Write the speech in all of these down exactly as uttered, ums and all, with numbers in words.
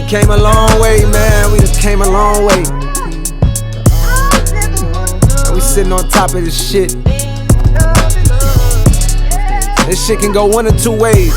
came a long way, man. We done came a long way. And we sitting on top of this shit. This shit can go one or two ways.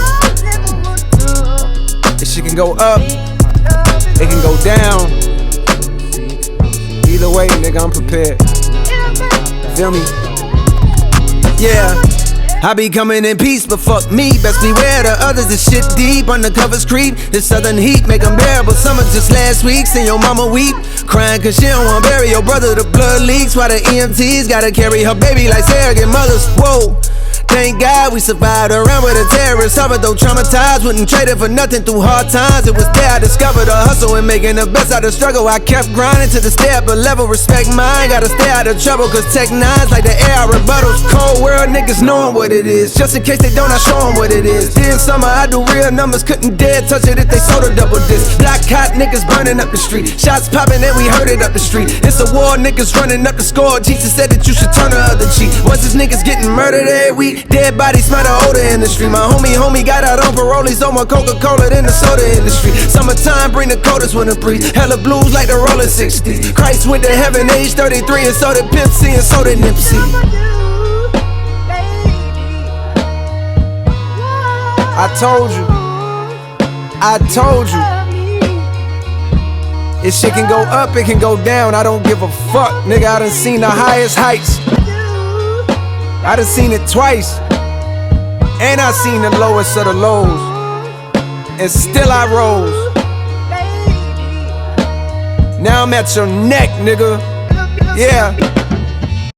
This shit can go up, it can go down. Either way, nigga, I'm prepared. Feel me? Yeah. I be coming in peace, but fuck me. Best beware the others, this shit deep. Undercovers creep, this southern heat make them bearable. Summer just last week, seen your mama weep, crying cause she don't wanna bury your brother. The blood leaks while the E M Ts gotta carry her baby like surrogate mothers. Whoa. Thank God we survived around with a terrorist. Suffered though traumatized, wouldn't trade it for nothing through hard times. It was there I discovered the hustle and making the best out of struggle. I kept grinding to the stay up a level, respect mine. Gotta stay out of trouble cause tech nines like the air rebuttals. Cold world niggas knowing what it is. Just in case they don't, I show them what it is. Dear summer, I do real numbers, couldn't dare touch it if they sold a double disc. Black hot niggas burning up the street, shots popping and we heard it up the street. It's a war, niggas running up the score. Jesus said that you should turn the other cheek. Once these niggas getting murdered every week, dead bodies smell the odor in the street. My homie, homie got out on parole. He's on more Coca-Cola than the soda industry. Summertime bring the coldest winter breeze. Hella blues like the rolling sixties. Christ went to heaven age thirty-three, and so did Pimp C and so did Nipsey. I told you, I told you. This shit can go up, it can go down. I don't give a fuck, nigga. I done seen the highest heights. I done seen it twice. And I seen the lowest of the lows. And still I rose. Now I'm at your neck, nigga. Yeah.